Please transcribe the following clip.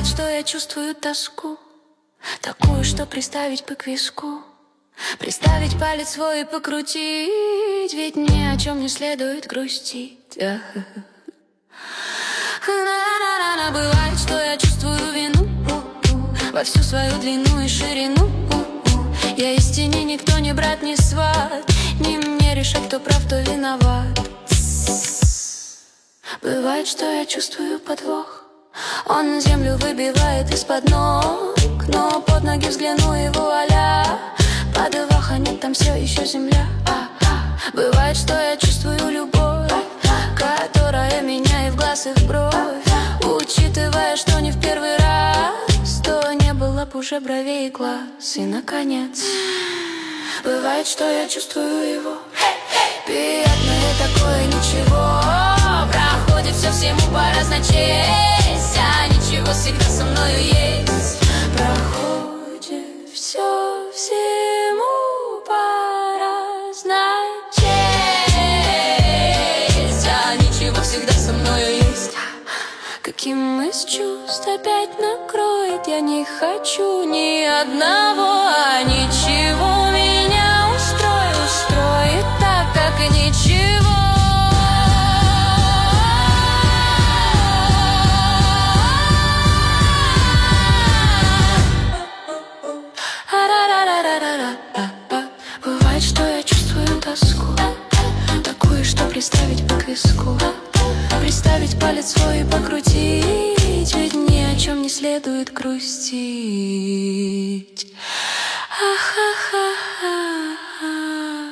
Бывает, что я чувствую тоску, такую, что приставить бы к виску, приставить палец свой и покрутить, ведь ни о чем не следует грустить. Бывает, что я чувствую вину во всю свою длину и ширину. Я истине никто, не брат, не сват, не мне решать, кто прав, кто виноват. Бывает, что я чувствую подвох, он землю выбивает из-под ног, но под ноги взгляну и вуаля, подвох, а нет, там все еще земля. Бывает, что я чувствую любовь, которая меня и в глаз, и в бровь, учитывая, что не в первый раз, то не было б уже бровей и глаз. И, наконец, бывает, что я чувствую его, приятное такое ничего, проходит все всему по разночесть, а ничего всегда со мною есть. Проходит все всему по разночесть, а ничего всегда со мною есть. Каким из чувств опять накроет, я не хочу ни одного, а ничего меня устроит так, как и ничего. Бывает, что я чувствую тоску, такую, что приставить бы к виску, приставить палец свой и покрутить, ведь ни о чем не следует грустить. Ах-ах-ах-ах.